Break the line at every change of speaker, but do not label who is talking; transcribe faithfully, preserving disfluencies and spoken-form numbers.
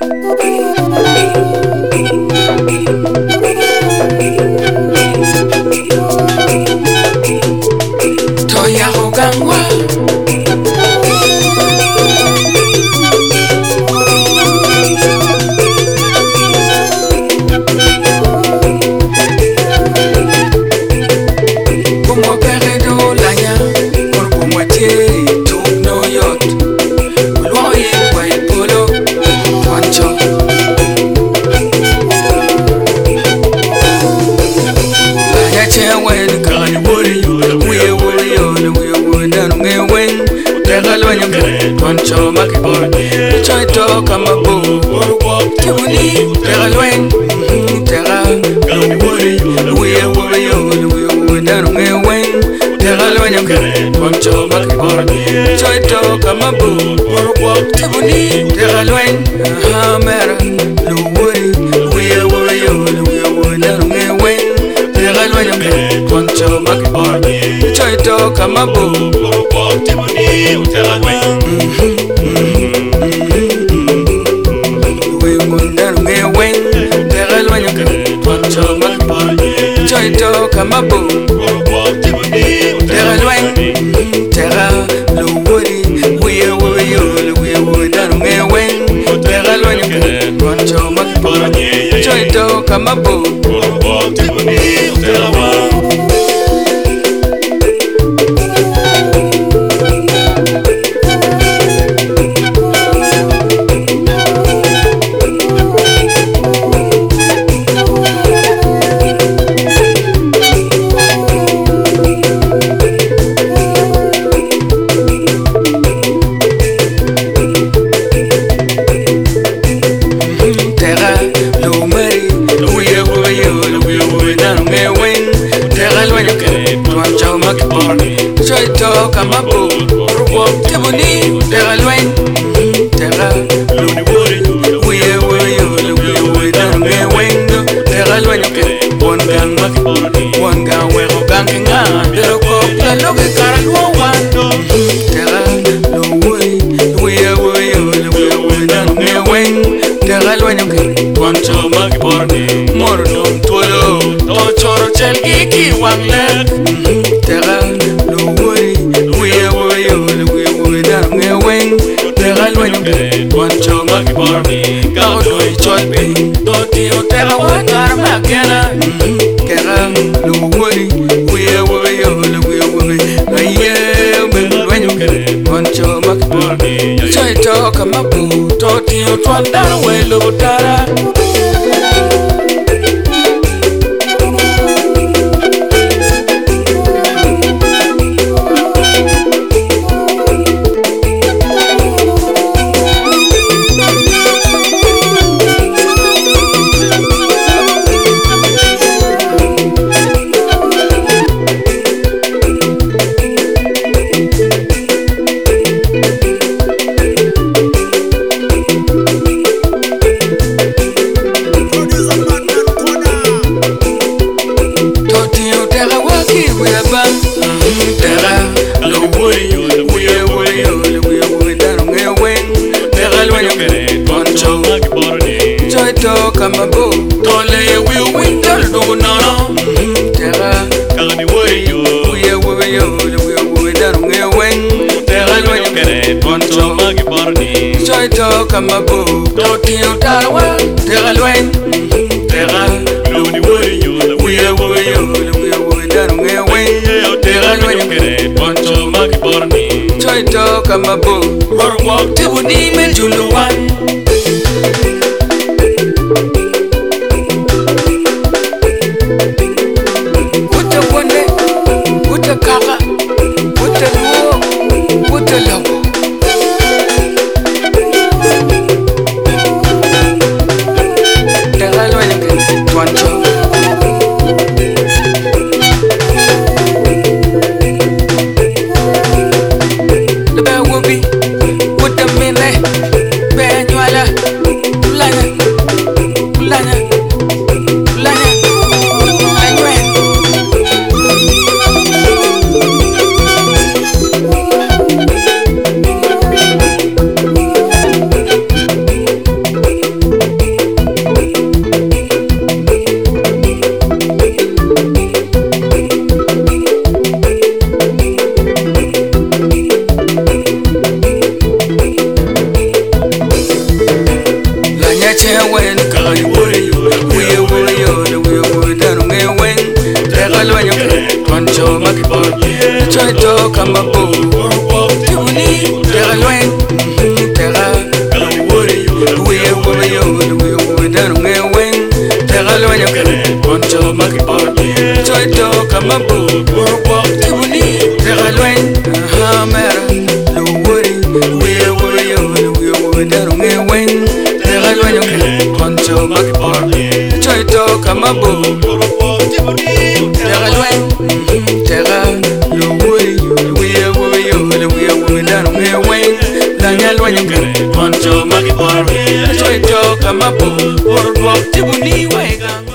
Toya hogangwa Como perdo lanya por como tie tu no yot Loye kwai polo wancho Ya che wen kan wori we wori yo we wori dan me wen Tegal wanyam wancho makibor Choi to kama bo Kibuni tegal wen Tegal wori we wori yo we wori dan me wen Tegal wanyam wancho makibor Choi to kama bo Kibuni tegal wen Hamera lo wori we wori yo we wori dan me wen Tegal wanyam wancho makibor Choi to kama bo Kibuni tegal wen We wonder me when Tegal wanyam wancho makibor Choi to kama bo Tegal wen Tegal lo wori we wori yo we wori dan me wen Tegal wanyam wancho makibor Choi to kama bo Kibuni tegal wen Choi to kama bo Kibuni tegal wen Tegal we we we we dan me wen Tegal wen one gang one gang we go gang nga Dero ko plano ke karal wo wan Tegal we we we we we dan me wen Tegal wen wancho makibor mor dum tolo to choro chel ki wang le Tegal wancho makibor Kao doi chol pe Toti o tera watar makena Kera luwori Uye uye uye uye uye Aye uye uye wancho makibor Choi to kama bu Toti o twandara welo tara Kama bo tole we winter do no Tera kani we yo we we yo we we dan we wen Tera lo yo kere poncho makibor ni Choi to kama bo toti utarwa Tera lo wen Tera lo ni we yo we we yo we we dan we wen Tera lo yo kere poncho makibor ni Choi to kama bo war walk tibuni me juluwan Kaka, put the luo, put the logo. Tegal wanyam wancho. The bell will be, put the mele, bad wenda runge wen tega lwanyo ke koncho makipor choi to kama bo tega lwen tega yo wuri yo wiye wuri yo wiye wenda runge wen lanya lwanyo ke koncho makipor choi to kama bo por bo tibuni wega